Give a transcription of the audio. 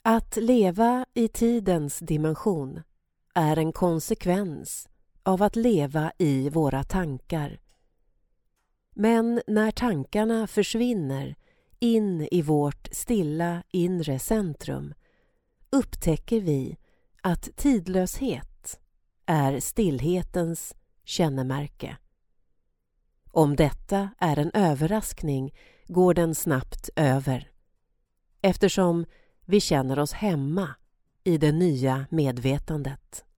Att leva i tidens dimension är en konsekvens av att leva i våra tankar. Men när tankarna försvinner in i vårt stilla inre centrum upptäcker vi att tidlöshet är stillhetens kännemärke. Om detta är en överraskning går den snabbt över, eftersom vi känner oss hemma i det nya medvetandet.